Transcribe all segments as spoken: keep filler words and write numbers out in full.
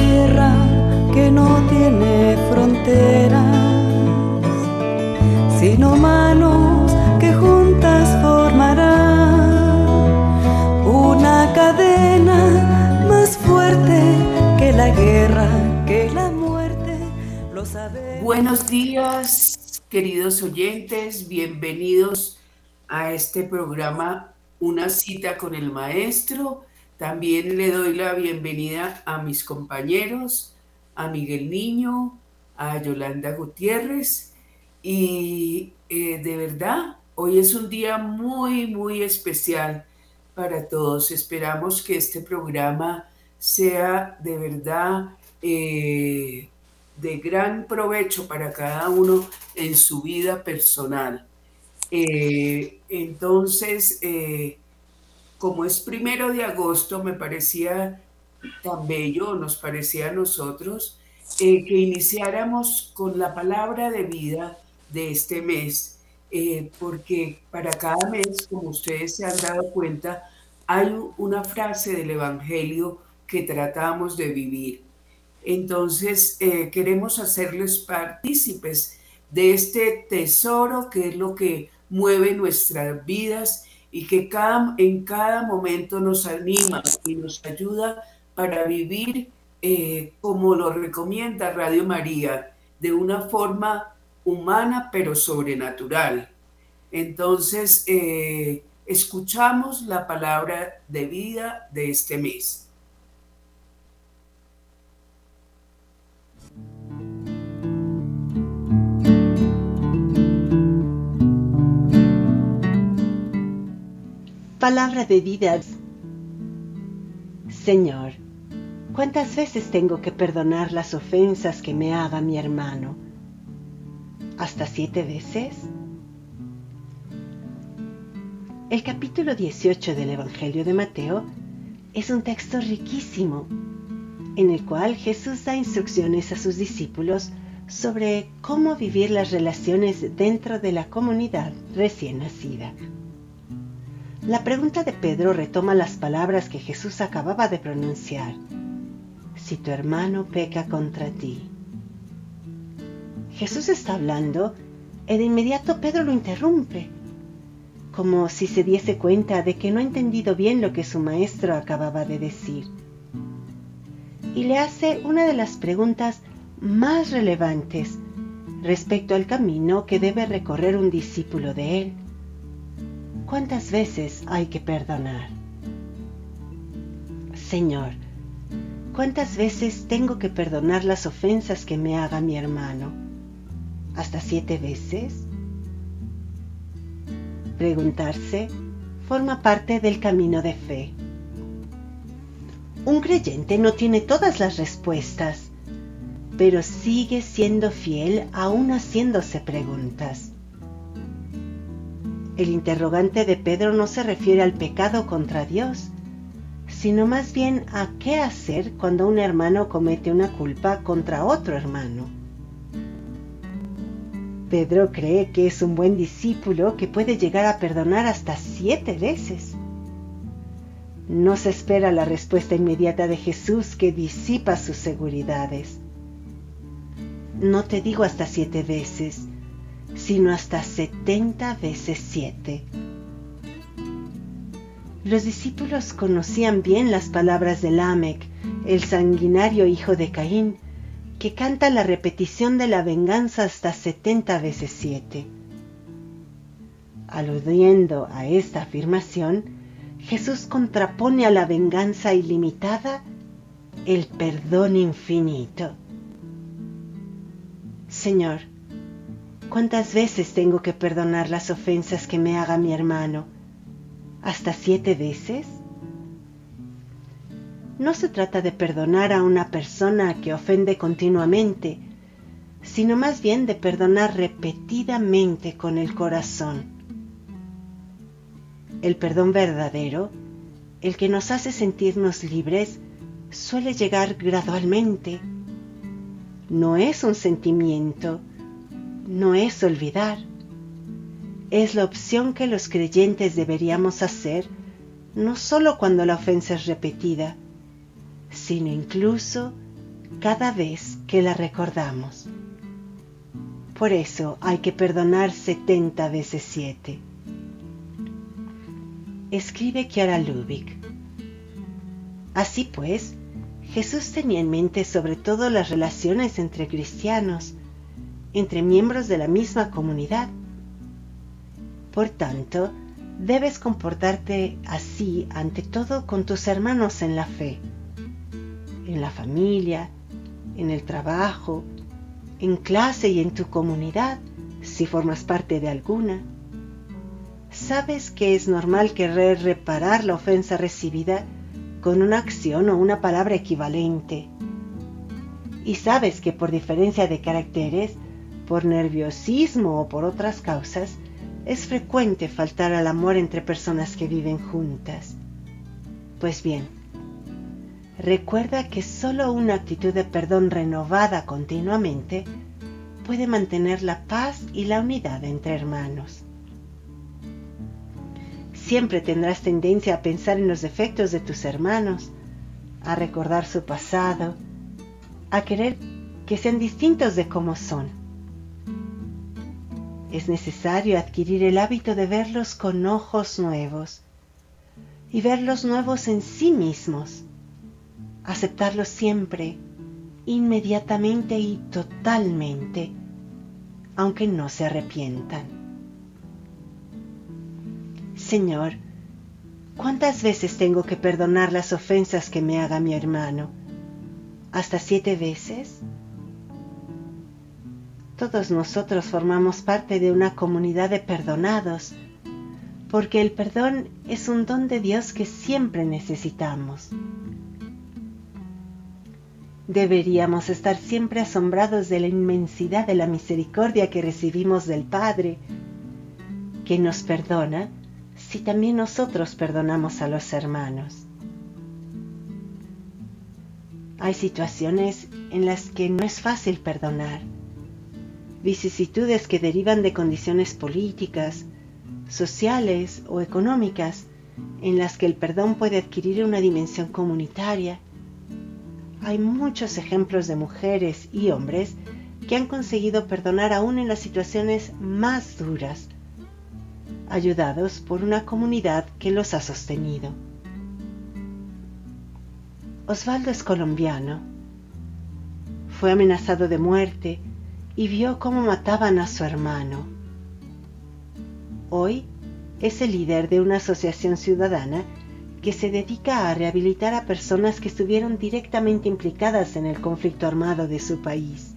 tierra que no tiene fronteras, sino manos que juntas formarán una cadena más fuerte que la guerra, que la muerte, lo sabemos. Buenos días, queridos oyentes, bienvenidos a este programa Una cita con el maestro. También le doy la bienvenida a mis compañeros, a Miguel Niño, a Yolanda Gutiérrez. Y eh, de verdad, hoy es un día muy, muy especial para todos. Esperamos que este programa sea de verdad eh, de gran provecho para cada uno en su vida personal. Eh, entonces, eh, como es primero de agosto, me parecía tan bello, nos parecía a nosotros, eh, que iniciáramos con la palabra de vida de este mes, eh, porque para cada mes, como ustedes se han dado cuenta, hay una frase del Evangelio que tratamos de vivir. Entonces, eh, queremos hacerles partícipes de este tesoro que es lo que mueve nuestras vidas y que cada, en cada momento nos anima y nos ayuda para vivir eh, como lo recomienda Radio María, de una forma humana pero sobrenatural. Entonces, eh, escuchamos la palabra de vida de este mes. Palabra de vida. Señor, ¿cuántas veces tengo que perdonar las ofensas que me haga mi hermano? ¿Hasta siete veces? El capítulo dieciocho del Evangelio de Mateo es un texto riquísimo, en el cual Jesús da instrucciones a sus discípulos sobre cómo vivir las relaciones dentro de la comunidad recién nacida. La pregunta de Pedro retoma las palabras que Jesús acababa de pronunciar. Si tu hermano peca contra ti. Jesús está hablando y de inmediato Pedro lo interrumpe, como si se diese cuenta de que no ha entendido bien lo que su maestro acababa de decir. Y le hace una de las preguntas más relevantes respecto al camino que debe recorrer un discípulo de él. ¿Cuántas veces hay que perdonar? Señor, ¿cuántas veces tengo que perdonar las ofensas que me haga mi hermano? ¿Hasta siete veces? Preguntarse forma parte del camino de fe. Un creyente no tiene todas las respuestas, pero sigue siendo fiel aún haciéndose preguntas. El interrogante de Pedro no se refiere al pecado contra Dios, sino más bien a qué hacer cuando un hermano comete una culpa contra otro hermano. Pedro cree que es un buen discípulo que puede llegar a perdonar hasta siete veces. No se espera la respuesta inmediata de Jesús que disipa sus seguridades. No te digo hasta siete veces, sino hasta setenta veces siete. Los discípulos conocían bien las palabras de Lamec, el sanguinario hijo de Caín, que canta la repetición de la venganza hasta setenta veces siete. Aludiendo a esta afirmación, Jesús contrapone a la venganza ilimitada el perdón infinito. Señor, ¿cuántas veces tengo que perdonar las ofensas que me haga mi hermano? ¿Hasta siete veces? No se trata de perdonar a una persona que ofende continuamente, sino más bien de perdonar repetidamente con el corazón. El perdón verdadero, el que nos hace sentirnos libres, suele llegar gradualmente. No es un sentimiento, no es olvidar. Es la opción que los creyentes deberíamos hacer, no solo cuando la ofensa es repetida, sino incluso cada vez que la recordamos. Por eso hay que perdonar setenta veces siete. Escribe Chiara Lubich. Así pues, Jesús tenía en mente sobre todo las relaciones entre cristianos, entre miembros de la misma comunidad. Por tanto, debes comportarte así ante todo con tus hermanos en la fe, en la familia, en el trabajo, en clase y en tu comunidad, si formas parte de alguna. Sabes que es normal querer reparar la ofensa recibida con una acción o una palabra equivalente. Y sabes que por diferencia de caracteres, por nerviosismo o por otras causas, es frecuente faltar al amor entre personas que viven juntas. Pues bien, recuerda que solo una actitud de perdón renovada continuamente puede mantener la paz y la unidad entre hermanos. Siempre tendrás tendencia a pensar en los defectos de tus hermanos, a recordar su pasado, a querer que sean distintos de como son. Es necesario adquirir el hábito de verlos con ojos nuevos y verlos nuevos en sí mismos, aceptarlos siempre, inmediatamente y totalmente, aunque no se arrepientan. Señor, ¿cuántas veces tengo que perdonar las ofensas que me haga mi hermano? ¿Hasta siete veces? Todos nosotros formamos parte de una comunidad de perdonados, porque el perdón es un don de Dios que siempre necesitamos. Deberíamos estar siempre asombrados de la inmensidad de la misericordia que recibimos del Padre, que nos perdona si también nosotros perdonamos a los hermanos. Hay situaciones en las que no es fácil perdonar, vicisitudes que derivan de condiciones políticas, sociales o económicas, en las que el perdón puede adquirir una dimensión comunitaria. Hay muchos ejemplos de mujeres y hombres que han conseguido perdonar aún en las situaciones más duras, ayudados por una comunidad que los ha sostenido. Osvaldo es colombiano. Fue amenazado de muerte y vio cómo mataban a su hermano. Hoy es el líder de una asociación ciudadana que se dedica a rehabilitar a personas que estuvieron directamente implicadas en el conflicto armado de su país.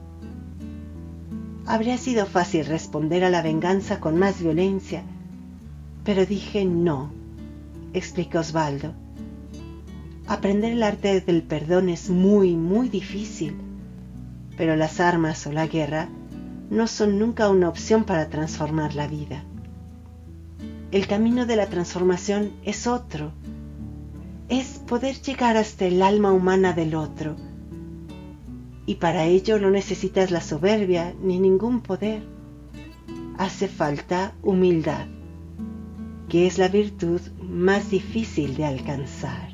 Habría sido fácil responder a la venganza con más violencia, pero dije no, explicó Osvaldo. Aprender el arte del perdón es muy, muy difícil, pero las armas o la guerra no son nunca una opción para transformar la vida. El camino de la transformación es otro, es poder llegar hasta el alma humana del otro, y para ello no necesitas la soberbia ni ningún poder. Hace falta humildad, que es la virtud más difícil de alcanzar.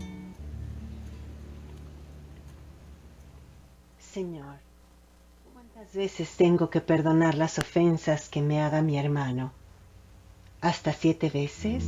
Señor, ¿cuántas veces tengo que perdonar las ofensas que me haga mi hermano? ¿Hasta siete veces?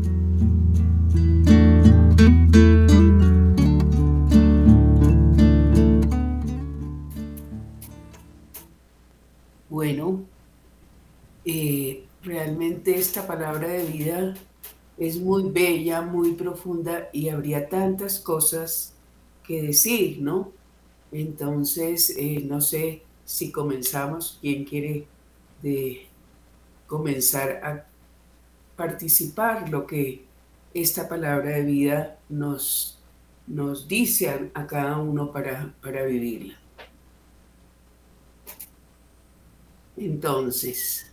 Bueno, eh, realmente esta palabra de vida es muy bella, muy profunda y habría tantas cosas que decir, ¿no? Entonces, eh, no sé si comenzamos. ¿Quién quiere de comenzar a participar lo que esta palabra de vida nos, nos dice a, a cada uno para, para vivirla? Entonces,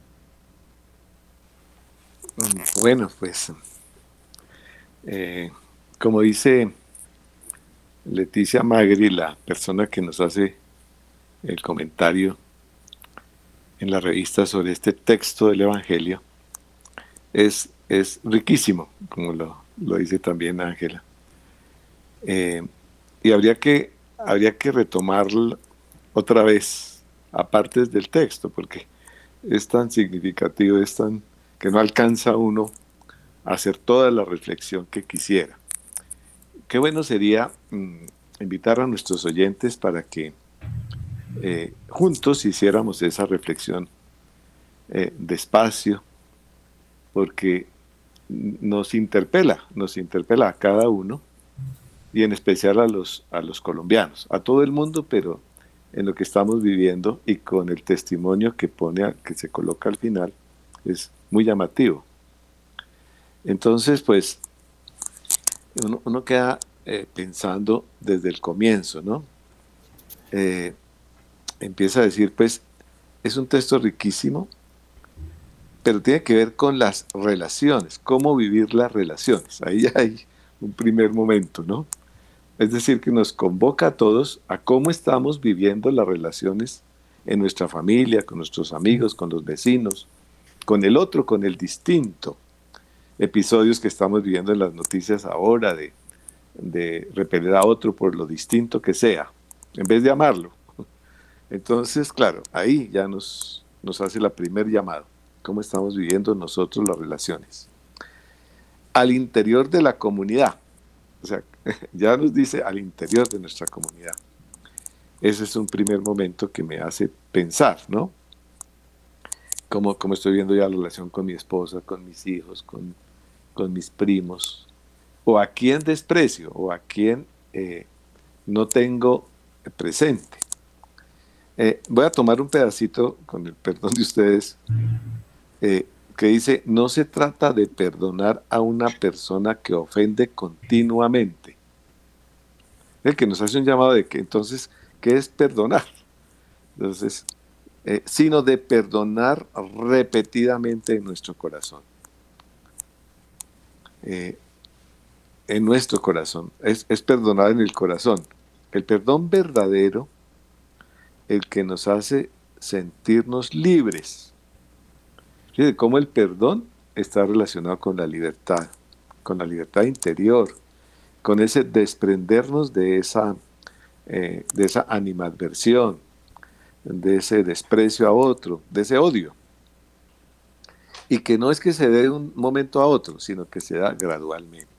bueno, pues, eh, como dice Leticia Magri, la persona que nos hace el comentario en la revista sobre este texto del Evangelio, es, es riquísimo, como lo, lo dice también Ángela. Eh, y habría que habría que retomarla otra vez a partes del texto, porque es tan significativo, es tan que no alcanza uno a hacer toda la reflexión que quisiera. Qué bueno sería mmm, invitar a nuestros oyentes para que eh, juntos hiciéramos esa reflexión eh, despacio, porque nos interpela, nos interpela a cada uno, y en especial a los, a los colombianos, a todo el mundo, pero en lo que estamos viviendo y con el testimonio que pone, a, que se coloca al final, es muy llamativo. Entonces, pues, uno, uno queda eh, pensando desde el comienzo, ¿no? Eh, empieza a decir, pues, es un texto riquísimo, pero tiene que ver con las relaciones, cómo vivir las relaciones. Ahí hay un primer momento, ¿no? Es decir, que nos convoca a todos a cómo estamos viviendo las relaciones en nuestra familia, con nuestros amigos, con los vecinos, con el otro, con el distinto. Episodios que estamos viviendo en las noticias ahora de, de repeler a otro por lo distinto que sea, en vez de amarlo. Entonces, claro, ahí ya nos, nos hace la primer llamado. ¿Cómo estamos viviendo nosotros las relaciones? Al interior de la comunidad. O sea, ya nos dice al interior de nuestra comunidad. Ese es un primer momento que me hace pensar, ¿no? Cómo, cómo estoy viendo ya la relación con mi esposa, con mis hijos, con, con mis primos. O a quién desprecio, o a quién eh, no tengo presente. Eh, voy a tomar un pedacito, con el perdón de ustedes, eh, que dice, no se trata de perdonar a una persona que ofende continuamente. El que nos hace un llamado de que entonces, ¿qué es perdonar? Entonces, eh, sino de perdonar repetidamente en nuestro corazón. Eh, en nuestro corazón, es, es perdonar en el corazón. El perdón verdadero, el que nos hace sentirnos libres. Fíjense cómo el perdón está relacionado con la libertad, con la libertad interior, con ese desprendernos de esa, eh, de esa animadversión, de ese desprecio a otro, de ese odio. Y que no es que se dé de un momento a otro, sino que se da gradualmente.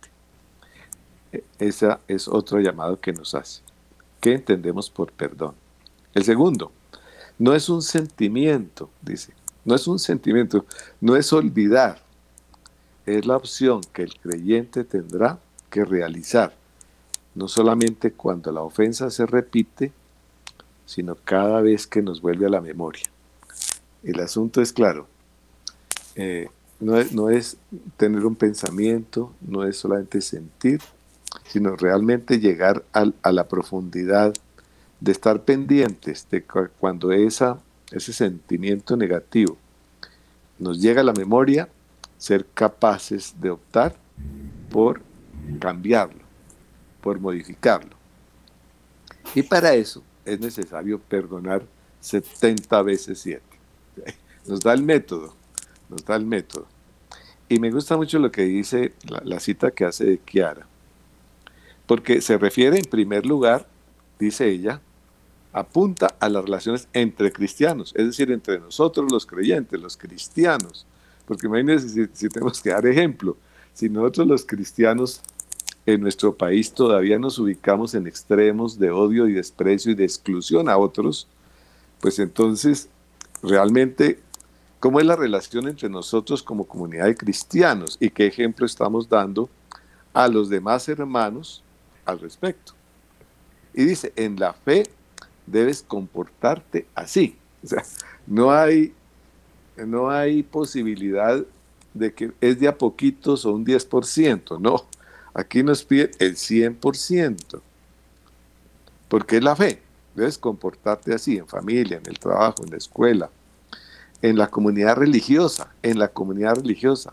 Ese es otro llamado que nos hace. ¿Qué entendemos por perdón? El segundo, no es un sentimiento, dice. No es un sentimiento, no es olvidar. Es la opción que el creyente tendrá que realizar, no solamente cuando la ofensa se repite, sino cada vez que nos vuelve a la memoria. El asunto es claro, eh, no, es, no es tener un pensamiento, no es solamente sentir, sino realmente llegar al, a la profundidad de estar pendientes de cuando esa ese sentimiento negativo nos llega a la memoria, ser capaces de optar por cambiarlo, por modificarlo. Y para eso es necesario perdonar setenta veces siete. Nos da el método, nos da el método. Y me gusta mucho lo que dice la, la cita que hace de Chiara, porque se refiere en primer lugar, dice ella, apunta a las relaciones entre cristianos, es decir, entre nosotros los creyentes, los cristianos, porque imagínense si, si tenemos que dar ejemplo, si nosotros los cristianos en nuestro país todavía nos ubicamos en extremos de odio y desprecio y de exclusión a otros, pues entonces realmente, ¿cómo es la relación entre nosotros como comunidad de cristianos y qué ejemplo estamos dando a los demás hermanos al respecto? Y dice, en la fe debes comportarte así. O sea, no hay, no hay posibilidad de que es de a poquitos o un diez por ciento. No, aquí nos pide el cien por ciento. Porque es la fe. Debes comportarte así en familia, en el trabajo, en la escuela, en la comunidad religiosa, en la comunidad religiosa.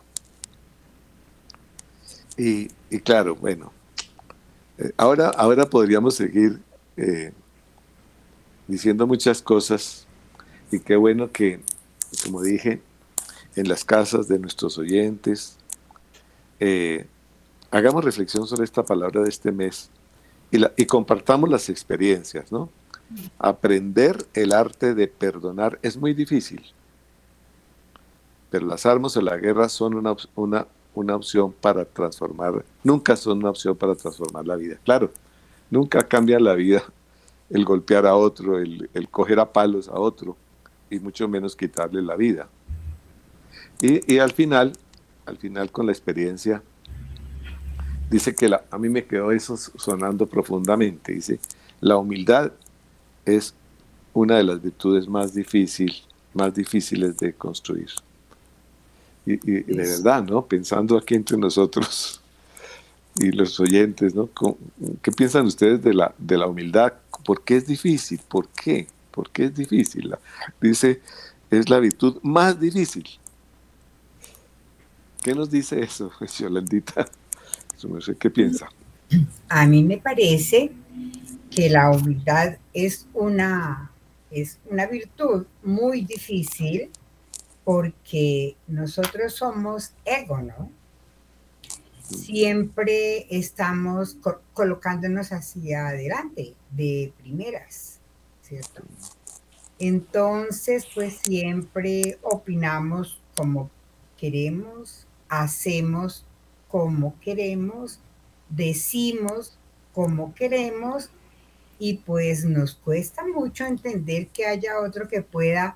Y, y claro, bueno, eh, ahora, ahora podríamos seguir eh, diciendo muchas cosas, y qué bueno que, como dije, en las casas de nuestros oyentes, eh, hagamos reflexión sobre esta palabra de este mes, y, la, y compartamos las experiencias, ¿no? Aprender el arte de perdonar es muy difícil, pero las armas o la guerra son una, una, una opción para transformar, nunca son una opción para transformar la vida. Claro, nunca cambia la vida el golpear a otro, el, el coger a palos a otro, y mucho menos quitarle la vida. Y, y al final, al final con la experiencia, dice que la, a mí me quedó eso sonando profundamente, dice, la humildad es una de las virtudes más, difícil, más difíciles de construir. Y, y, y de verdad, ¿no? Pensando aquí entre nosotros y los oyentes, ¿no? ¿Qué piensan ustedes de la, de la humildad? ¿Por qué es difícil? ¿Por qué? ¿Por qué es difícil? Dice, es la virtud más difícil. ¿Qué nos dice eso, Yolandita? No sé qué piensa. A mí me parece que la humildad es una, es una virtud muy difícil porque nosotros somos ego, ¿no? Siempre estamos co- colocándonos hacia adelante, de primeras, ¿cierto? Entonces, pues siempre opinamos como queremos, hacemos como queremos, decimos como queremos, y pues nos cuesta mucho entender que haya otro que pueda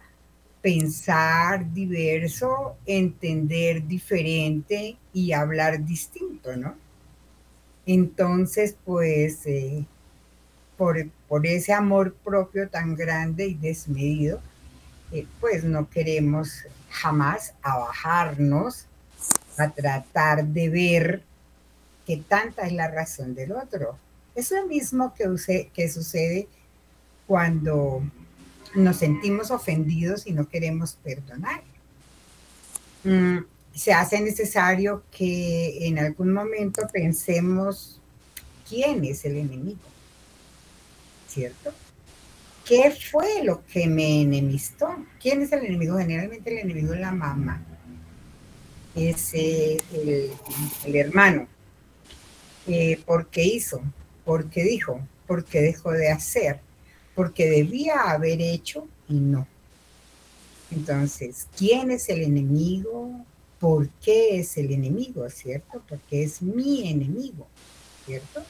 pensar diverso, entender diferente y hablar distinto, ¿no? Entonces, pues, eh, por, por ese amor propio tan grande y desmedido, eh, pues no queremos jamás abajarnos a tratar de ver que tanta es la razón del otro. Es lo mismo que, use, que sucede cuando nos sentimos ofendidos y no queremos perdonar. Mm, se hace necesario que en algún momento pensemos quién es el enemigo, ¿cierto? ¿Qué fue lo que me enemistó? ¿Quién es el enemigo? Generalmente el enemigo es la mamá, es eh, el, el hermano. Eh, ¿Por qué hizo? ¿Por qué dijo? ¿Por qué dejó de hacer? Porque debía haber hecho y no. Entonces, ¿quién es el enemigo? ¿Por qué es el enemigo? ¿Cierto? Porque es mi enemigo, ¿cierto?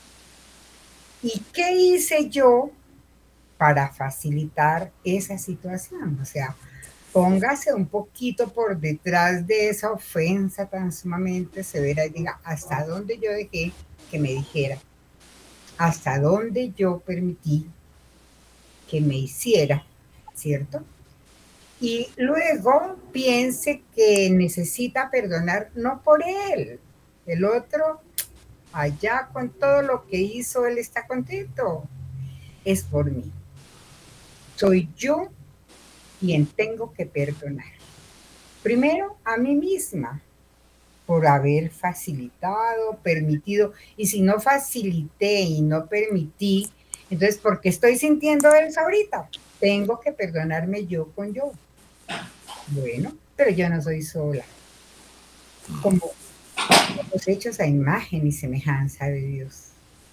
¿Y qué hice yo para facilitar esa situación? O sea, póngase un poquito por detrás de esa ofensa tan sumamente severa y diga, ¿hasta dónde yo dejé que me dijera? ¿Hasta dónde yo permití que me hiciera? ¿Cierto? Y luego piense que necesita perdonar, no por él. El otro, allá con todo lo que hizo, él está contento. Es por mí. Soy yo quien tengo que perdonar. Primero, a mí misma, por haber facilitado, permitido. Y si no facilité y no permití, entonces, ¿por qué estoy sintiendo eso ahorita? Tengo que perdonarme yo con yo. Bueno, pero yo no soy sola. Como los hechos a imagen y semejanza de Dios.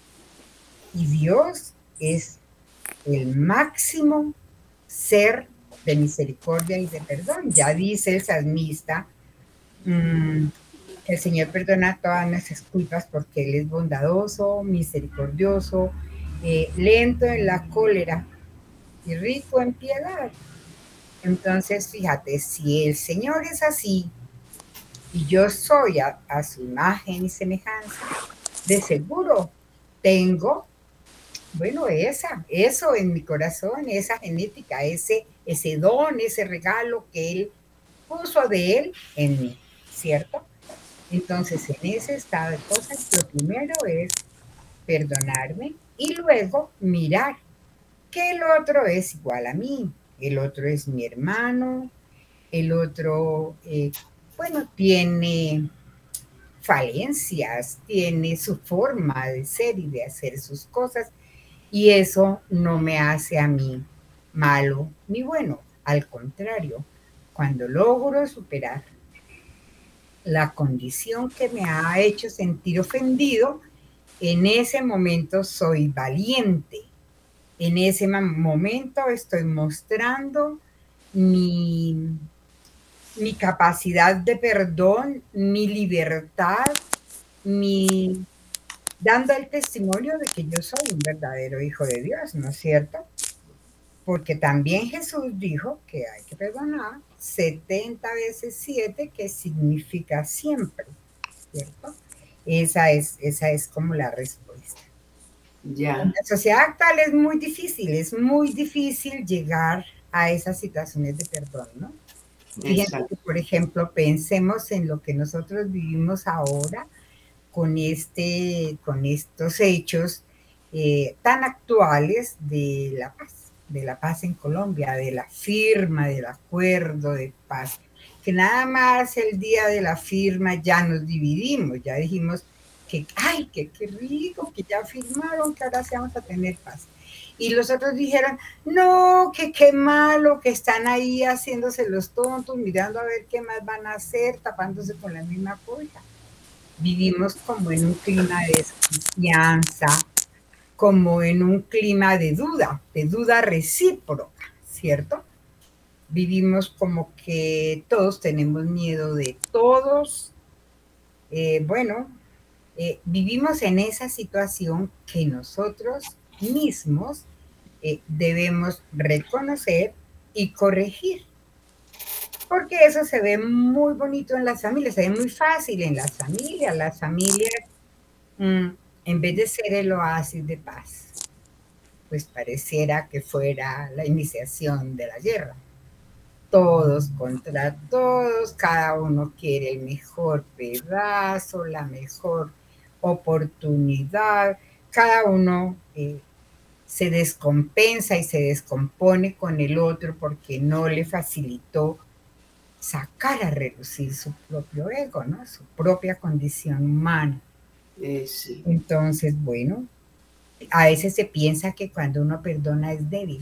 Y Dios es el máximo ser de misericordia y de perdón. Ya dice el salmista, mmm, el Señor perdona todas nuestras culpas porque Él es bondadoso, misericordioso, eh, lento en la cólera y rico en piedad. Entonces, fíjate, si el Señor es así y yo soy a, a su imagen y semejanza, de seguro tengo, bueno, esa, eso en mi corazón, esa genética, ese, ese don, ese regalo que Él puso de Él en mí, ¿cierto? Entonces, en ese estado de cosas, lo primero es perdonarme y luego mirar que el otro es igual a mí. El otro es mi hermano, el otro, eh, bueno, tiene falencias, tiene su forma de ser y de hacer sus cosas, y eso no me hace a mí malo ni bueno. Al contrario, cuando logro superar la condición que me ha hecho sentir ofendido, en ese momento soy valiente. En ese momento estoy mostrando mi, mi capacidad de perdón, mi libertad, mi, dando el testimonio de que yo soy un verdadero hijo de Dios, ¿no es cierto? Porque también Jesús dijo que hay que perdonar setenta veces siete, que significa siempre, ¿cierto? Esa es, esa es como la respuesta. Ya. En la sociedad actual es muy difícil, es muy difícil llegar a esas situaciones de perdón, ¿no? Fíjense que, por ejemplo, pensemos en lo que nosotros vivimos ahora con, este, con estos hechos eh, tan actuales de la paz, de la paz en Colombia, de la firma del acuerdo de paz, que nada más el día de la firma ya nos dividimos, ya dijimos que, ay, que qué rico, que ya firmaron, que ahora sí vamos a tener paz. Y los otros dijeron, no, que qué malo, que están ahí haciéndose los tontos, mirando a ver qué más van a hacer, tapándose con la misma cobija. Vivimos como en un clima de desconfianza, como en un clima de duda, de duda recíproca, ¿cierto? Vivimos como que todos tenemos miedo de todos. Eh, bueno, eh, vivimos en esa situación que nosotros mismos eh, debemos reconocer y corregir. Porque eso se ve muy bonito en las familias, se ve muy fácil en las familias. Las familias, mmm, en vez de ser el oasis de paz, pues pareciera que fuera la iniciación de la guerra. Todos contra todos, cada uno quiere el mejor pedazo, la mejor oportunidad, cada uno eh, se descompensa y se descompone con el otro porque no le facilitó sacar a relucir su propio ego, ¿no? Su propia condición humana. Eh, sí. Entonces, bueno, a veces se piensa que cuando uno perdona es débil,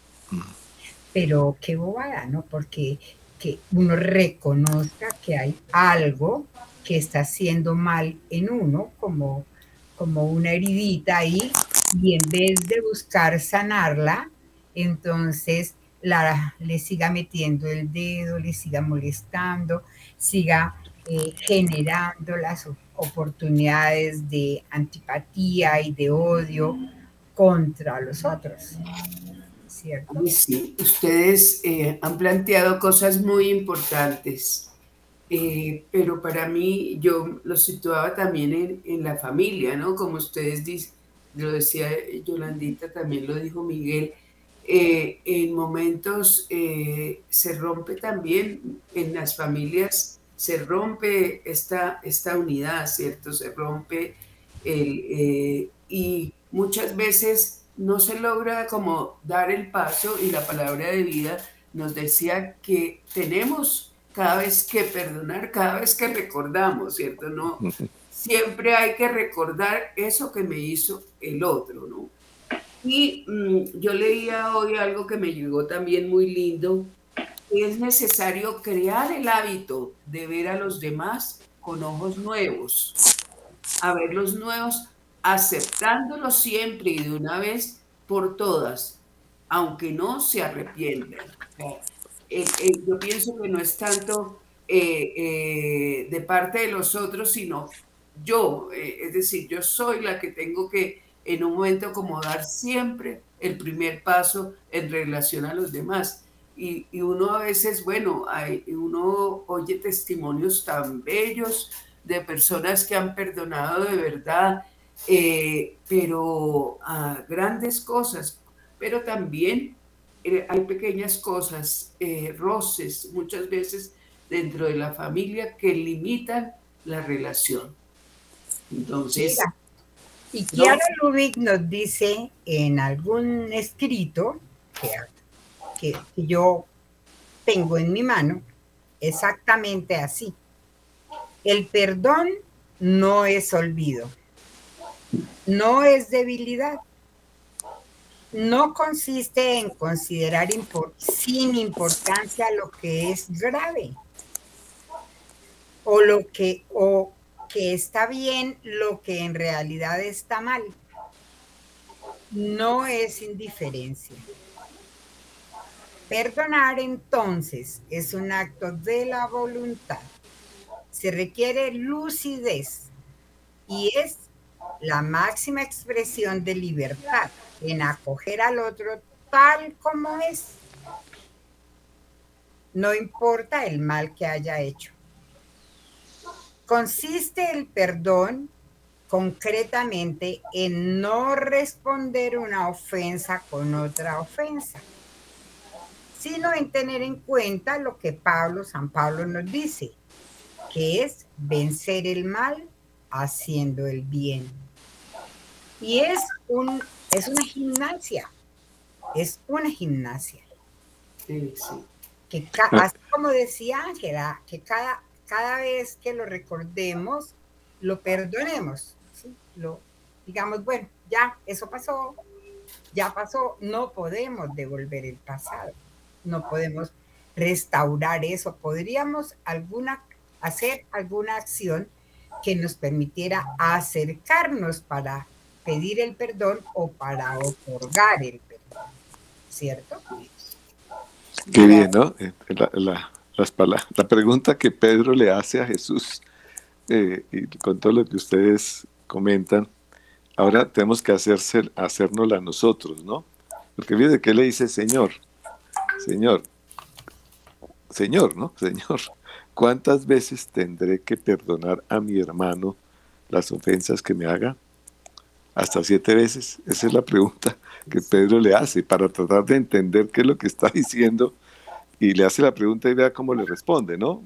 pero qué bobada, ¿no? Porque que uno reconozca que hay algo que está haciendo mal en uno, como, como una heridita ahí, y en vez de buscar sanarla, entonces la, le siga metiendo el dedo, le siga molestando, siga eh, generando las oportunidades de antipatía y de odio contra los otros, ¿cierto? Ay, sí, ustedes eh, han planteado cosas muy importantes, eh, pero para mí yo lo situaba también en, en la familia, ¿no? Como ustedes dicen, lo decía Yolandita, también lo dijo Miguel, eh, en momentos eh, se rompe también en las familias, se rompe esta, esta unidad, ¿cierto? Se rompe el, eh, y muchas veces no se logra como dar el paso, y la palabra de vida nos decía que tenemos cada vez que perdonar, cada vez que recordamos, ¿cierto? No, siempre hay que recordar eso que me hizo el otro, ¿no? Y mmm, yo leía hoy algo que me llegó también muy lindo, que es necesario crear el hábito de ver a los demás con ojos nuevos, a ver los nuevos, aceptándolos siempre y de una vez por todas, aunque no se arrepientan. Eh, eh, yo pienso que no es tanto eh, eh, de parte de los otros, sino yo, eh, es decir, yo soy la que tengo que en un momento como dar siempre el primer paso en relación a los demás. Y, y uno a veces, bueno, hay, uno oye testimonios tan bellos de personas que han perdonado de verdad, eh, pero a grandes cosas, pero también eh, hay pequeñas cosas, eh, roces, muchas veces dentro de la familia que limitan la relación. Entonces, Mira, y ¿no? Chiara Lubick nos dice en algún escrito que, que, que yo tengo en mi mano, exactamente así. El perdón no es olvido, no es debilidad, no consiste en considerar import- sin importancia lo que es grave o lo que, o que está bien lo que en realidad está mal. No es indiferencia. Perdonar entonces es un acto de la voluntad. Se requiere lucidez y es la máxima expresión de libertad en acoger al otro tal como es. No importa el mal que haya hecho. Consiste el perdón concretamente en no responder una ofensa con otra ofensa, sino en tener en cuenta lo que Pablo, San Pablo nos dice, que es vencer el mal haciendo el bien. Y es, un, es una gimnasia, es una gimnasia. Sí, sí. Que así como decía Ángela, que cada, cada vez que lo recordemos, lo perdonemos. ¿Sí? Lo, digamos, bueno, ya, eso pasó, ya pasó, no podemos devolver el pasado, no podemos restaurar eso. Podríamos alguna, hacer alguna acción que nos permitiera acercarnos para pedir el perdón o para otorgar el perdón, ¿cierto? Qué bien, ¿no? La, la, las palabras, la pregunta que Pedro le hace a Jesús, eh, y con todo lo que ustedes comentan, ahora tenemos que hacerse, hacérnosla nosotros, ¿no? Porque fíjate que le dice, Señor, Señor, Señor, ¿no? Señor, ¿cuántas veces tendré que perdonar a mi hermano las ofensas que me haga? ¿Hasta siete veces? Esa es la pregunta que Pedro le hace para tratar de entender qué es lo que está diciendo, y le hace la pregunta y vea cómo le responde, ¿no?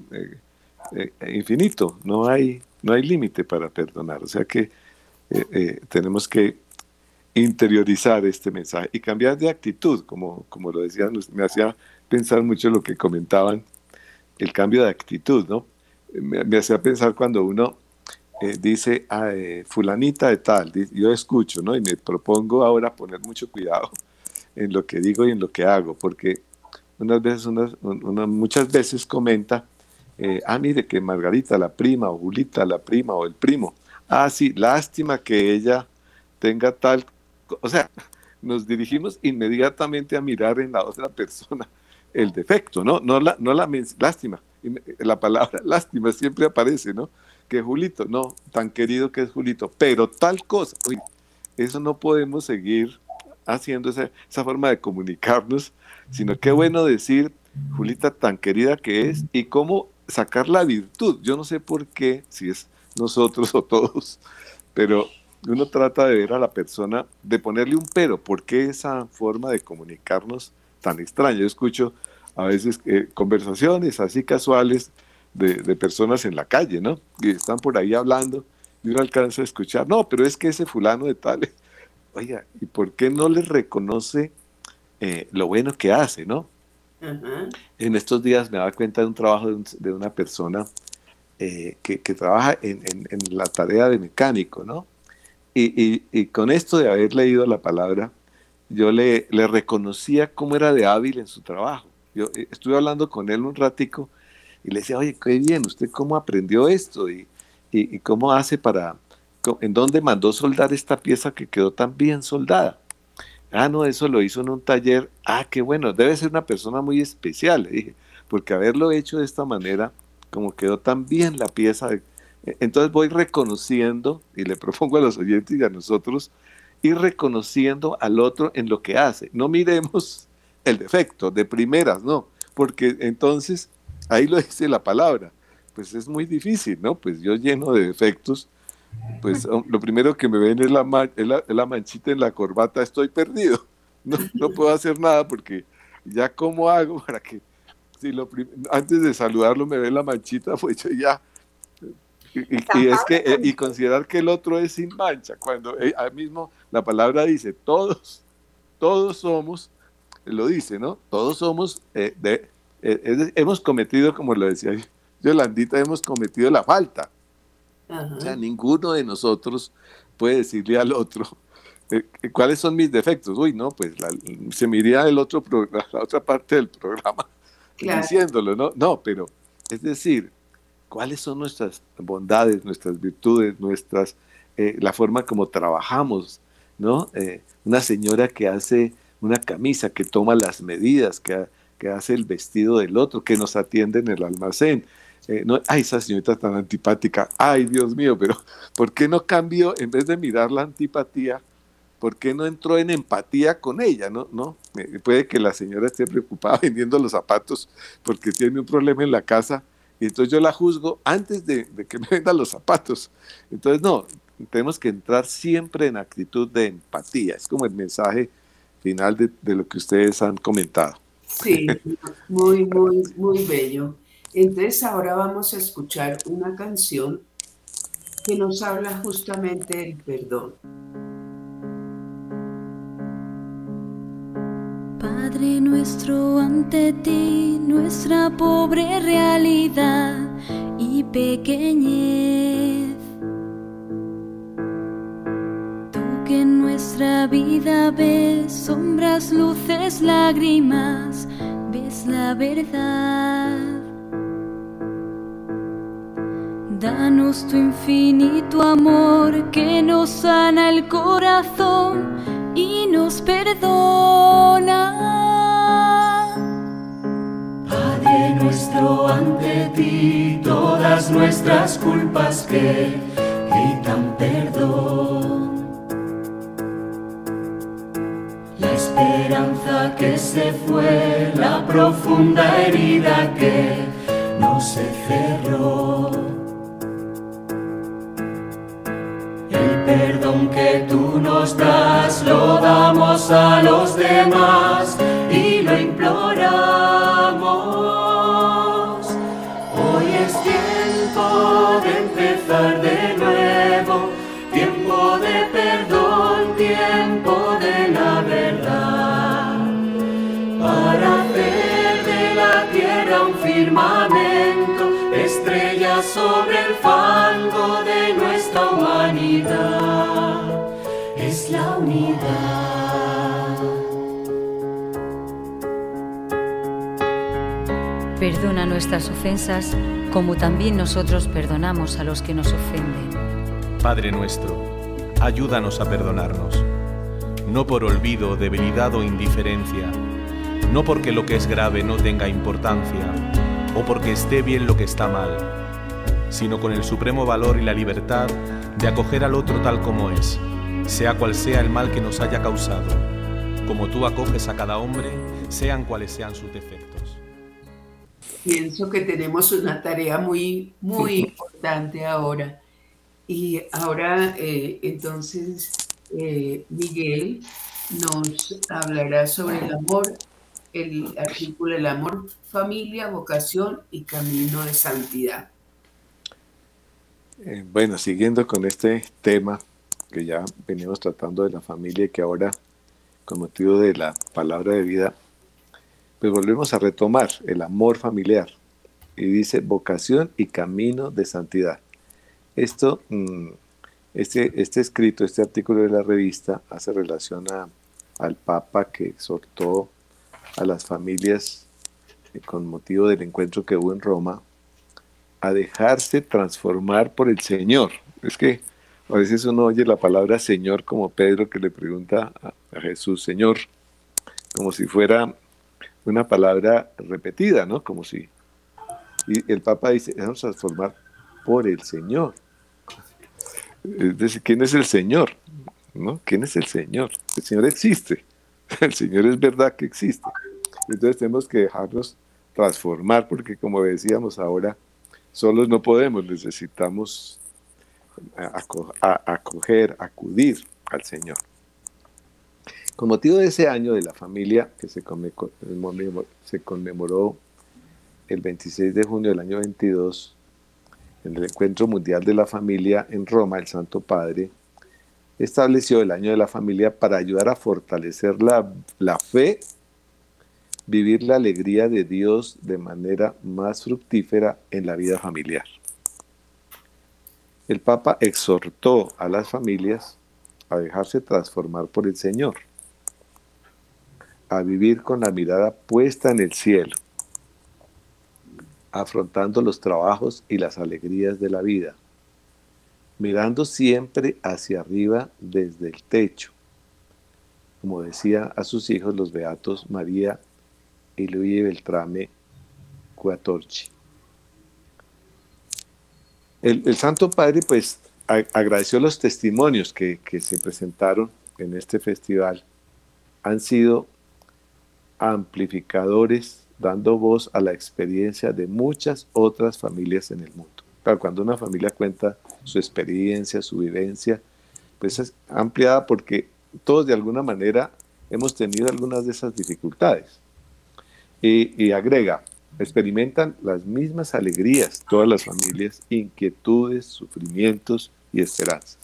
Eh, eh, infinito, no hay, no hay límite para perdonar. O sea que eh, eh, tenemos que interiorizar este mensaje y cambiar de actitud, como, como lo decían, me hacía pensar mucho lo que comentaban, el cambio de actitud, ¿no? Me, me hacía pensar cuando uno Eh, dice ah, eh, fulanita de tal, yo escucho, ¿no? Y me propongo ahora poner mucho cuidado en lo que digo y en lo que hago, porque unas veces, unas, una, muchas veces comenta, eh, ah, mire que Margarita, la prima, o Julita, la prima, o el primo, ah, sí, lástima que ella tenga tal, o sea, nos dirigimos inmediatamente a mirar en la otra persona el defecto, ¿no? No la, no la lástima, la palabra lástima siempre aparece, ¿no? Que Julito, no, tan querido que es Julito, pero tal cosa, uy, eso no podemos seguir haciendo esa, esa forma de comunicarnos, sino qué bueno decir, Julita tan querida que es, y cómo sacar la virtud. Yo no sé por qué, si es nosotros o todos, pero uno trata de ver a la persona, de ponerle un pero. ¿Por qué esa forma de comunicarnos tan extraña? Yo escucho a veces eh, conversaciones así casuales De, de personas en la calle, ¿no? Y están por ahí hablando y uno alcanza a escuchar, no, pero es que ese fulano de tal, oiga, ¿y por qué no les reconoce eh, lo bueno que hace, ¿no? Uh-huh. En estos días me daba cuenta de un trabajo de, un, de una persona eh, que, que trabaja en, en, en la tarea de mecánico, ¿no? Y, y, y con esto de haber leído la palabra, yo le, le reconocía cómo era de hábil en su trabajo. Yo eh, estuve hablando con él un ratico y le decía, oye, qué bien, ¿usted cómo aprendió esto? Y, y, y cómo hace para, ¿en dónde mandó soldar esta pieza que quedó tan bien soldada? Ah, no, eso lo hizo en un taller. Ah, qué bueno, debe ser una persona muy especial, le dije, porque haberlo hecho de esta manera, como quedó tan bien la pieza. De... Entonces voy reconociendo, y le propongo a los oyentes y a nosotros, ir reconociendo al otro en lo que hace. No miremos el defecto de primeras, no, porque entonces... Ahí lo dice la palabra, pues es muy difícil, ¿no? Pues yo lleno de defectos, pues lo primero que me ven es la, man, es la, es la manchita en la corbata, estoy perdido, no, no puedo hacer nada porque ya cómo hago para que, si lo antes de saludarlo me ven la manchita, pues yo ya, y, y, y es que, eh, y considerar que el otro es sin mancha, cuando eh, ahí mismo la palabra dice, todos, todos somos, lo dice, ¿no? Todos somos eh, de... Eh, hemos cometido, como lo decía Yolandita, hemos cometido la falta. Uh-huh. O sea, ninguno de nosotros puede decirle al otro eh, cuáles son mis defectos. Uy, no, pues la, se me iría el otro programa, la otra parte del programa, claro, diciéndolo, ¿no? No, pero es decir, cuáles son nuestras bondades, nuestras virtudes, nuestras, eh, la forma como trabajamos, ¿no? Eh, una señora que hace una camisa, que toma las medidas, que, que hace el vestido del otro, que nos atiende en el almacén. Eh, no, ay, esa señorita tan antipática, ay, Dios mío, pero ¿por qué no cambió, en vez de mirar la antipatía, por qué no entró en empatía con ella? ¿No? ¿No? Eh, puede que la señora esté preocupada vendiendo los zapatos porque tiene un problema en la casa, y entonces yo la juzgo antes de, de que me venda los zapatos. Entonces, no, tenemos que entrar siempre en actitud de empatía. Es como el mensaje final de, de lo que ustedes han comentado. Sí, muy, muy, muy bello. Entonces ahora vamos a escuchar una canción que nos habla justamente del perdón. Padre nuestro, ante ti nuestra pobre realidad y pequeñez. Tú que en nuestra vida ves sombras, luces, lágrimas, ves la verdad. Danos tu infinito amor que nos sana el corazón y nos perdona. Padre nuestro, ante ti todas nuestras culpas que gritan perdón. La esperanza que se fue, la profunda herida que no se cerró. El perdón que tú nos das lo damos a los demás y lo imploramos. Hoy es tiempo de empezar de nuevo, tiempo de perdón, tiempo de la verdad, para hacer de la tierra un firmamento, estrellas sobre el fango de nuestra humanidad. Es la unidad. Perdona nuestras ofensas, como también nosotros perdonamos a los que nos ofenden. Padre nuestro, ayúdanos a perdonarnos, no por olvido, debilidad o indiferencia, no porque lo que es grave no tenga importancia, o porque esté bien lo que está mal, sino con el supremo valor y la libertad de acoger al otro tal como es, sea cual sea el mal que nos haya causado, como tú acoges a cada hombre, sean cuales sean sus defectos. Pienso que tenemos una tarea muy, muy importante ahora. Y ahora, eh, entonces, eh, Miguel nos hablará sobre el amor, el artículo El amor, familia, vocación y camino de santidad. Eh, bueno, siguiendo con este tema que ya venimos tratando de la familia y que ahora, con motivo de la palabra de vida, pues volvemos a retomar el amor familiar. Y dice vocación y camino de santidad. Esto, este, este escrito, este artículo de la revista hace relación a, al Papa que exhortó a las familias eh, con motivo del encuentro que hubo en Roma a dejarse transformar por el Señor. Es que a veces uno oye la palabra Señor como Pedro que le pregunta a, a Jesús, Señor, como si fuera una palabra repetida, ¿no? Como si... Y el Papa dice, déjanos transformar por el Señor. Es decir, ¿quién es el Señor? ¿No? ¿Quién es el Señor? El Señor existe. El Señor es verdad que existe. Entonces tenemos que dejarnos transformar, porque como decíamos ahora, solos no podemos, necesitamos aco- a- acoger, acudir al Señor. Con motivo de ese año de la familia, que se conmemoró, se conmemoró el veintiséis de junio del año veintidós, en el Encuentro Mundial de la Familia en Roma, el Santo Padre estableció el año de la familia para ayudar a fortalecer la, la fe, vivir la alegría de Dios de manera más fructífera en la vida familiar. El Papa exhortó a las familias a dejarse transformar por el Señor, a vivir con la mirada puesta en el cielo, afrontando los trabajos y las alegrías de la vida, mirando siempre hacia arriba desde el techo, como decía a sus hijos los beatos María y Luigi Beltrame Quattorci. El, el Santo Padre pues a, agradeció los testimonios que, que se presentaron en este festival. Han sido amplificadores, dando voz a la experiencia de muchas otras familias en el mundo. Claro, cuando una familia cuenta su experiencia, su vivencia, pues es ampliada porque todos de alguna manera hemos tenido algunas de esas dificultades. Y, y agrega, experimentan las mismas alegrías todas las familias, inquietudes, sufrimientos y esperanzas.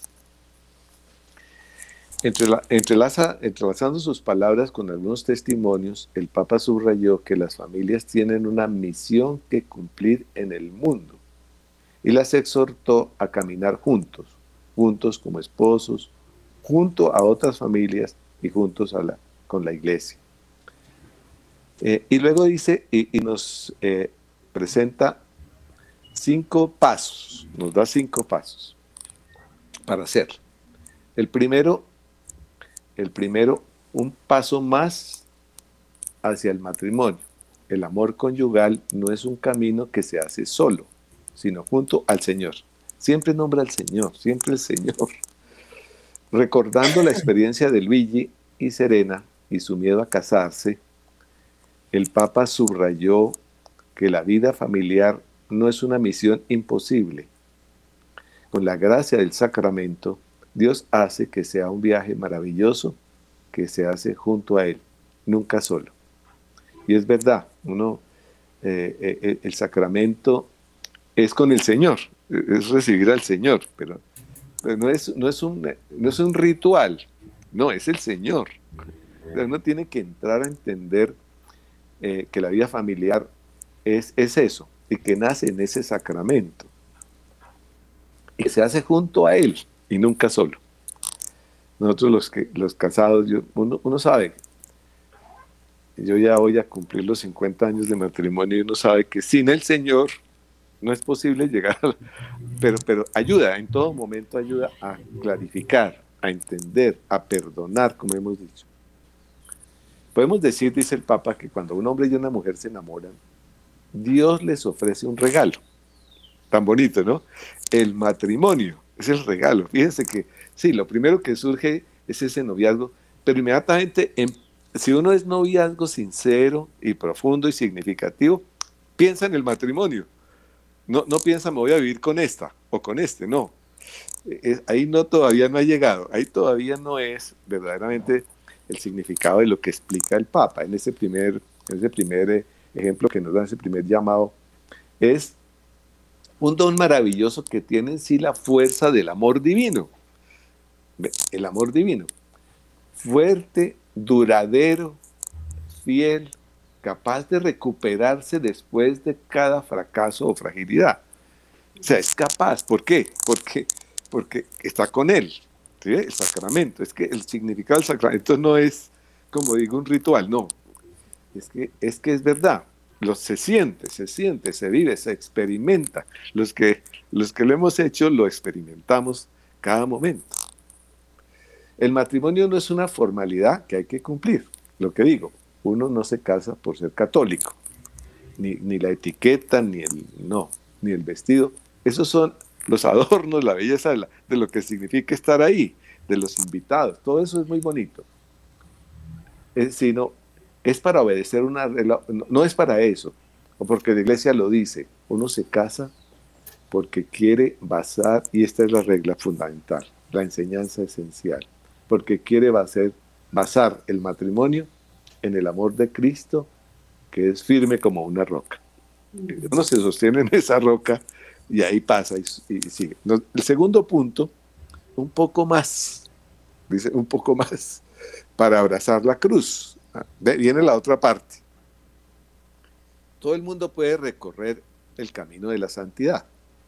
Entrela, entrelaza, entrelazando sus palabras con algunos testimonios, el Papa subrayó que las familias tienen una misión que cumplir en el mundo y las exhortó a caminar juntos, juntos como esposos, junto a otras familias y juntos a la, con la iglesia. Eh, y luego dice, y, y nos eh, presenta cinco pasos, nos da cinco pasos para hacerlo. El primero, el primero, un paso más hacia el matrimonio. El amor conyugal no es un camino que se hace solo, sino junto al Señor. Siempre nombra al Señor, siempre el Señor. Recordando la experiencia de Luigi y Serena y su miedo a casarse, el Papa subrayó que la vida familiar no es una misión imposible. Con la gracia del sacramento, Dios hace que sea un viaje maravilloso que se hace junto a Él, nunca solo. Y es verdad, uno, eh, eh, el sacramento es con el Señor, es recibir al Señor, pero, pero no, es, no, es un, no es un ritual, no, es el Señor. Uno tiene que entrar a entender eh, que la vida familiar es, es eso, y que nace en ese sacramento, y se hace junto a Él, y nunca solo. Nosotros los, que, los casados, yo, uno, uno sabe, yo ya voy a cumplir los cincuenta años de matrimonio y uno sabe que sin el Señor no es posible llegar, a, pero, pero ayuda, en todo momento ayuda a clarificar, a entender, a perdonar, como hemos dicho. Podemos decir, dice el Papa, que cuando un hombre y una mujer se enamoran, Dios les ofrece un regalo. Tan bonito, ¿no? El matrimonio es el regalo. Fíjense que, sí, lo primero que surge es ese noviazgo, pero inmediatamente, en, si uno es noviazgo sincero y profundo y significativo, piensa en el matrimonio. No, no piensa, me voy a vivir con esta o con este, no. Es, ahí no todavía no ha llegado, ahí todavía no es verdaderamente el significado de lo que explica el Papa en ese primer, en ese primer eh, ejemplo que nos da, ese primer llamado. Es un don maravilloso que tiene en sí la fuerza del amor divino. El amor divino. Fuerte, duradero, fiel, capaz de recuperarse después de cada fracaso o fragilidad. O sea, es capaz. ¿Por qué? Porque, porque está con Él. ¿Sí? El sacramento. Es que el significado del sacramento no es, como digo, un ritual. No. Es que es, que es verdad. Lo, se siente, se siente, se vive, se experimenta. Los que, los que lo hemos hecho lo experimentamos cada momento. El matrimonio no es una formalidad que hay que cumplir. Lo que digo, uno no se casa por ser católico. Ni, ni la etiqueta, ni el, no, ni el vestido. Esos son los adornos, la belleza de, la, de lo que significa estar ahí, de los invitados. Todo eso es muy bonito. Es, sino... es para obedecer una regla, no es para eso, o porque la iglesia lo dice, uno se casa porque quiere basar, y esta es la regla fundamental, la enseñanza esencial, porque quiere basar, basar el matrimonio en el amor de Cristo, que es firme como una roca. Uno se sostiene en esa roca y ahí pasa y, y sigue. El segundo punto, un poco más, dice un poco más, para abrazar la cruz. Viene la otra parte. Todo el mundo puede recorrer el camino de la santidad.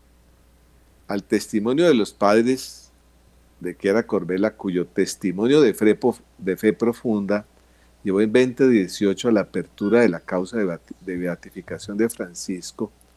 Al testimonio de los padres de Chiara Corbella, cuyo testimonio de fe, de fe profunda llevó en veinte dieciocho a la apertura de la causa de beatificación de Francisco,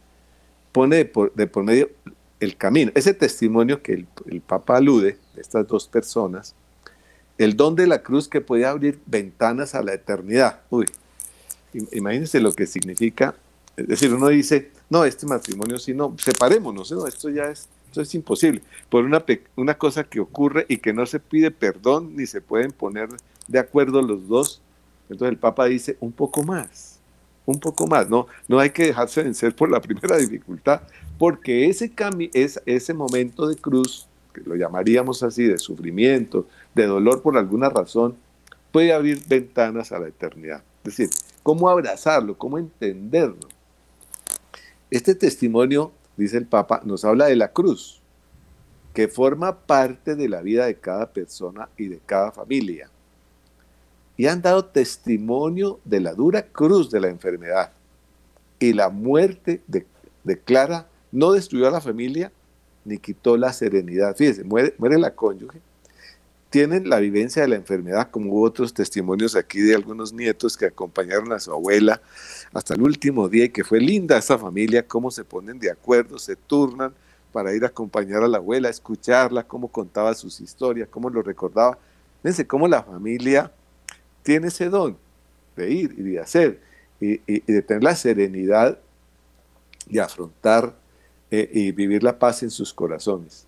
pone de por, de por medio el camino. Ese testimonio que el, el Papa alude, de estas dos personas, el don de la cruz que puede abrir ventanas a la eternidad. Uy, imagínense lo que significa. Es decir, uno dice, no, este matrimonio sí, no, separémonos, no, esto ya es, esto es imposible. Por una, una cosa que ocurre y que no se pide perdón, ni se pueden poner de acuerdo los dos. Entonces el Papa dice, un poco más, un poco más. No, no hay que dejarse vencer por la primera dificultad, porque ese, cami es, ese momento de cruz, que lo llamaríamos así, de sufrimiento, de dolor por alguna razón, puede abrir ventanas a la eternidad. Es decir, ¿cómo abrazarlo? ¿Cómo entenderlo? Este testimonio, dice el Papa, nos habla de la cruz, que forma parte de la vida de cada persona y de cada familia. Y han dado testimonio de la dura cruz de la enfermedad. Y la muerte de, de Clara no destruyó a la familia ni quitó la serenidad. Fíjense, muere, muere la cónyuge. Tienen la vivencia de la enfermedad, como hubo otros testimonios aquí de algunos nietos que acompañaron a su abuela hasta el último día, y que fue linda esa familia, cómo se ponen de acuerdo, se turnan para ir a acompañar a la abuela, escucharla, cómo contaba sus historias, cómo lo recordaba. Fíjense cómo la familia tiene ese don de ir y de hacer, y, y, y de tener la serenidad de afrontar eh, y vivir la paz en sus corazones.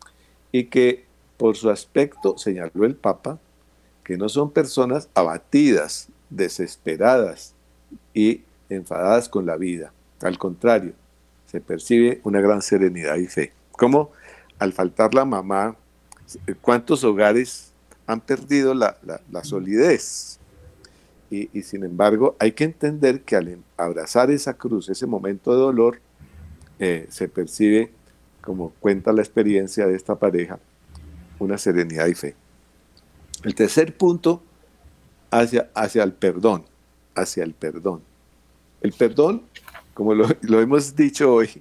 Y que por su aspecto, señaló el Papa, que no son personas abatidas, desesperadas y enfadadas con la vida. Al contrario, se percibe una gran serenidad y fe. Como al faltar la mamá, ¿cuántos hogares han perdido la, la, la solidez? Y, y sin embargo, hay que entender que al abrazar esa cruz, ese momento de dolor, eh, se percibe, como cuenta la experiencia de esta pareja, una serenidad y fe. El tercer punto, hacia, hacia el perdón, hacia el perdón. El perdón, como lo, lo hemos dicho hoy,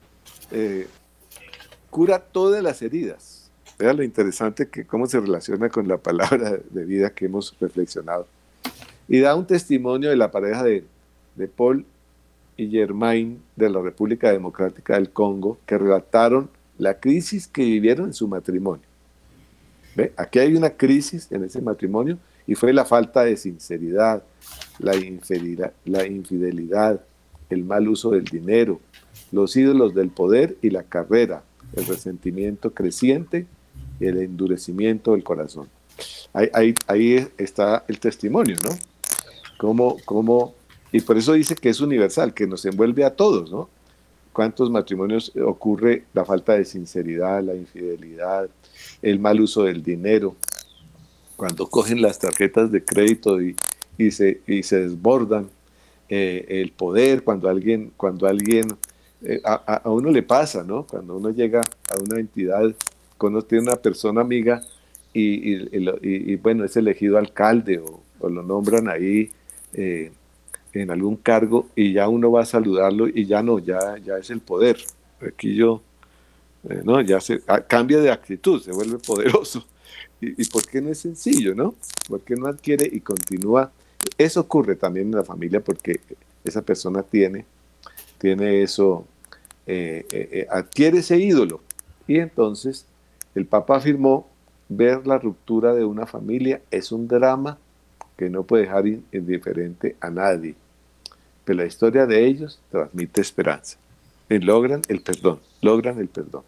eh, cura todas las heridas. Vean lo interesante que cómo se relaciona con la palabra de vida que hemos reflexionado. Y da un testimonio de la pareja de, de Paul y Germaine de la República Democrática del Congo, que relataron la crisis que vivieron en su matrimonio. ¿Ve? Aquí hay una crisis en ese matrimonio y fue la falta de sinceridad, la infidelidad, la infidelidad, el mal uso del dinero, los ídolos del poder y la carrera, el resentimiento creciente y el endurecimiento del corazón. Ahí, ahí, ahí está el testimonio, ¿no? Cómo, cómo, y por eso dice que es universal, que nos envuelve a todos, ¿no? ¿Cuántos matrimonios ocurre la falta de sinceridad, la infidelidad, el mal uso del dinero? Cuando cogen las tarjetas de crédito y, y, se, y se desbordan, eh, el poder, cuando alguien, cuando alguien eh, a, a uno le pasa, ¿no? Cuando uno llega a una entidad, cuando tiene una persona amiga y, y, y, y bueno, es elegido alcalde o, o lo nombran ahí eh, en algún cargo y ya uno va a saludarlo y ya no, ya, ya es el poder. Aquí yo, eh, no, ya se a, cambia de actitud, se vuelve poderoso. ¿Y, y por qué no es sencillo, no? ¿Por qué no adquiere y continúa? Eso ocurre también en la familia porque esa persona tiene, tiene eso, eh, eh, adquiere ese ídolo. Y entonces el Papa afirmó, ver la ruptura de una familia es un drama que no puede dejar indiferente a nadie. Pero la historia de ellos transmite esperanza. Y logran el perdón, logran el perdón.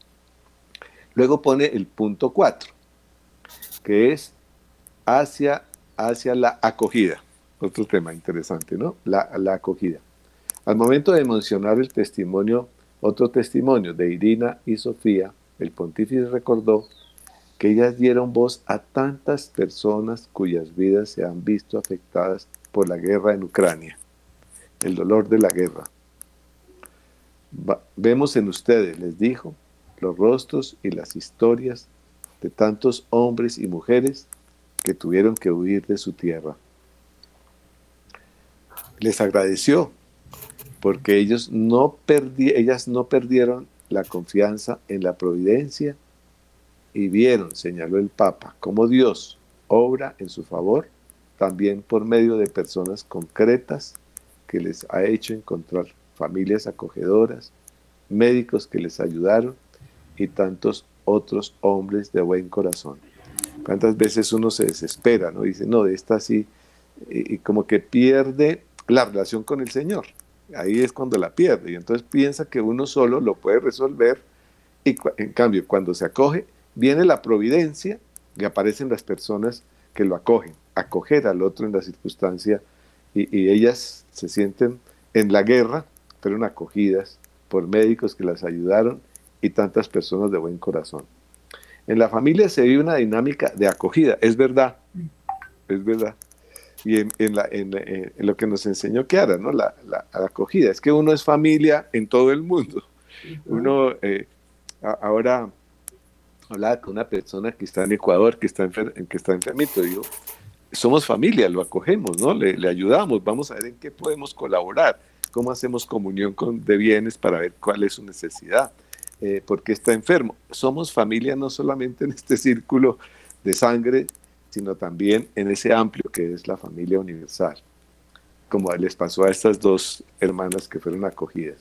Luego pone el punto cuatro, que es hacia, hacia la acogida. Otro tema interesante, ¿no? La, la acogida. Al momento de mencionar el testimonio, otro testimonio de Irina y Sofía, el pontífice recordó que ellas dieron voz a tantas personas cuyas vidas se han visto afectadas por la guerra en Ucrania, el dolor de la guerra. Va, vemos en ustedes, les dijo, los rostros y las historias de tantos hombres y mujeres que tuvieron que huir de su tierra. Les agradeció porque ellos no perdi- ellas no perdieron la confianza en la providencia y vieron, señaló el Papa, cómo Dios obra en su favor también por medio de personas concretas que les ha hecho encontrar familias acogedoras médicos que les ayudaron y tantos otros hombres de buen corazón. ¿Cuántas veces uno se desespera, no? Dice, no, de esta sí, y, y como que pierde la relación con el Señor. Ahí es cuando la pierde, y entonces piensa que uno solo lo puede resolver, y en cambio, cuando se acoge, viene la providencia y aparecen las personas que lo acogen, acoger al otro en la circunstancia, y, y ellas se sienten en la guerra, fueron acogidas por médicos que las ayudaron y tantas personas de buen corazón. En la familia se vive una dinámica de acogida, es verdad, es verdad. Y en, en, la, en, en lo que nos enseñó Kiara, ¿no? La, la, la acogida, es que uno es familia en todo el mundo. Uno, eh, a, ahora hablaba con una persona que está en Ecuador, que está, enfer, que está enfermito, digo, somos familia, lo acogemos, ¿no? Le, le ayudamos, vamos a ver en qué podemos colaborar, cómo hacemos comunión con, de bienes para ver cuál es su necesidad. Eh, porque está enfermo. Somos familia no solamente en este círculo de sangre, sino también en ese amplio que es la familia universal, como les pasó a estas dos hermanas que fueron acogidas.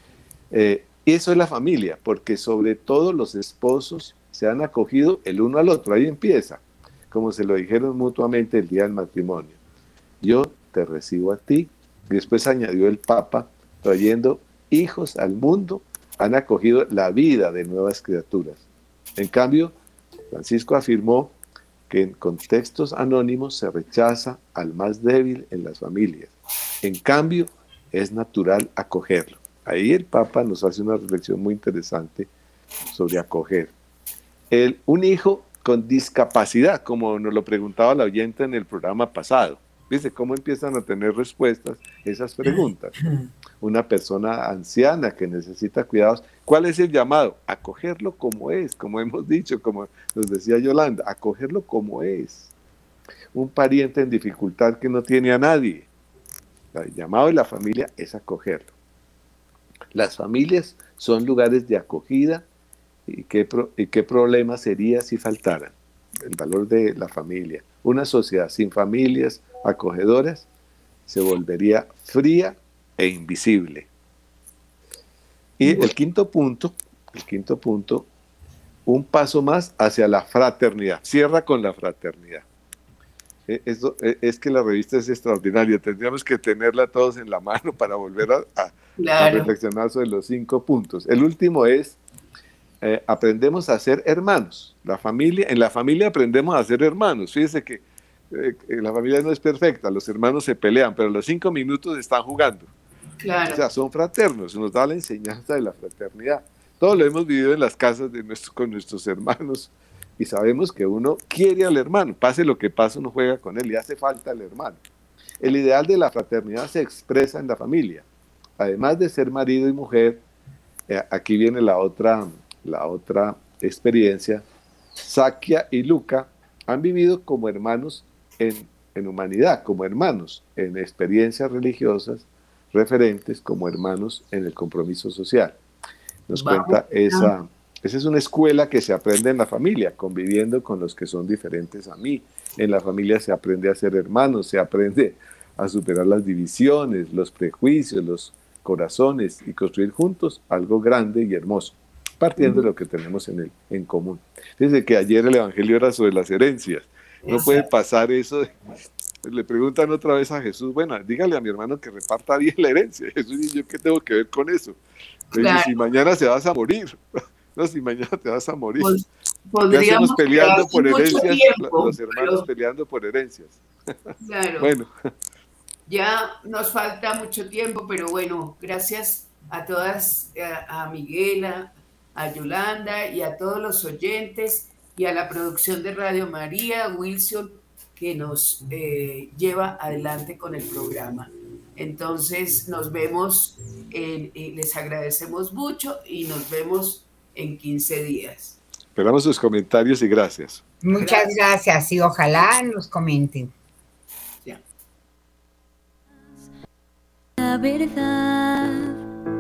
Eh, y eso es la familia, porque sobre todo los esposos se han acogido el uno al otro. Ahí empieza, como se lo dijeron mutuamente el día del matrimonio. Yo te recibo a ti. Y después añadió el Papa, trayendo hijos al mundo, han acogido la vida de nuevas criaturas. En cambio, Francisco afirmó que en contextos anónimos se rechaza al más débil en las familias. En cambio, es natural acogerlo. Ahí el Papa nos hace una reflexión muy interesante sobre acoger. El, un hijo con discapacidad, como nos lo preguntaba la oyente en el programa pasado. ¿Viste cómo empiezan a tener respuestas esas preguntas? Una persona anciana que necesita cuidados. ¿Cuál es el llamado? Acogerlo como es, como hemos dicho, como nos decía Yolanda, acogerlo como es. Un pariente en dificultad que no tiene a nadie. El llamado de la familia es acogerlo. Las familias son lugares de acogida, y qué, pro, y qué problema sería si faltaran. El valor de la familia. Una sociedad sin familias acogedoras se volvería fría e invisible. Y el quinto punto, el quinto punto, un paso más hacia la fraternidad. Cierra con la fraternidad. Esto, es que la revista es extraordinaria. Tendríamos que tenerla todos en la mano para volver a, a, claro. a reflexionar sobre los cinco puntos. El último es Eh, aprendemos a ser hermanos. La familia, en la familia aprendemos a ser hermanos. Fíjense que eh, la familia no es perfecta, los hermanos se pelean, pero a los cinco minutos están jugando. Claro. O sea, son fraternos, nos da la enseñanza de la fraternidad. Todo lo hemos vivido en las casas de nuestro, con nuestros hermanos y sabemos que uno quiere al hermano, pase lo que pase, uno juega con él y hace falta el hermano. El ideal de la fraternidad se expresa en la familia. Además de ser marido y mujer, eh, aquí viene la otra... La otra experiencia, Sakya y Luca han vivido como hermanos en, en humanidad, como hermanos en experiencias religiosas, referentes como hermanos en el compromiso social. Nos Vamos. cuenta esa, esa es una escuela que se aprende en la familia, conviviendo con los que son diferentes a mí. En la familia se aprende a ser hermanos, se aprende a superar las divisiones, los prejuicios, los corazones y construir juntos algo grande y hermoso, partiendo de lo que tenemos en, el, en común. Fíjense que ayer el Evangelio era sobre las herencias. No puede pasar eso. De, le preguntan otra vez a Jesús, bueno, dígale a mi hermano que reparta bien la herencia. Jesús dice, ¿yo qué tengo que ver con eso? Claro. Dice, si mañana se vas a morir. No, si mañana te vas a morir. Pues, podríamos peleando por herencias, tiempo, los hermanos pero... peleando por herencias. Claro. Bueno. Ya nos falta mucho tiempo, pero bueno, gracias a todas, a, a Miguel, a a Yolanda y a todos los oyentes y a la producción de Radio María, Wilson, que nos eh, lleva adelante con el programa. Entonces nos vemos, en, y les agradecemos mucho y nos vemos en quince días. Esperamos sus comentarios y gracias. Muchas gracias, gracias y ojalá nos comenten. Ya. La verdad.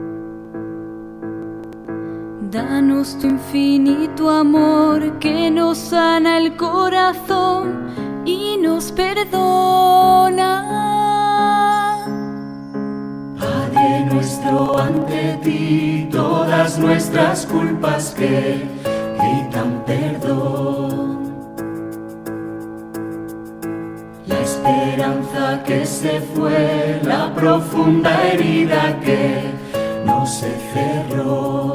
Danos tu infinito amor que nos sana el corazón y nos perdona. Padre nuestro, ante ti todas nuestras culpas que gritan perdón. La esperanza que se fue, la profunda herida que no se cerró.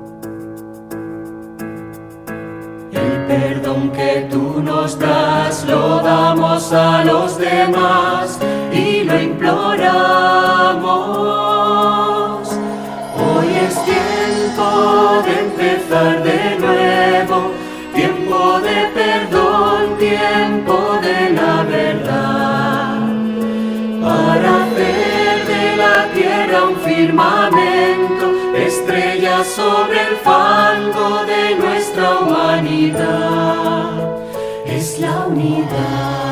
El perdón que tú nos das lo damos a los demás y lo imploramos. Hoy es tiempo de empezar de nuevo, tiempo de perdón, tiempo de la verdad, para hacer de la tierra un firmamento, estrellas sobre el fango de nuestra humanidad. Es la unidad.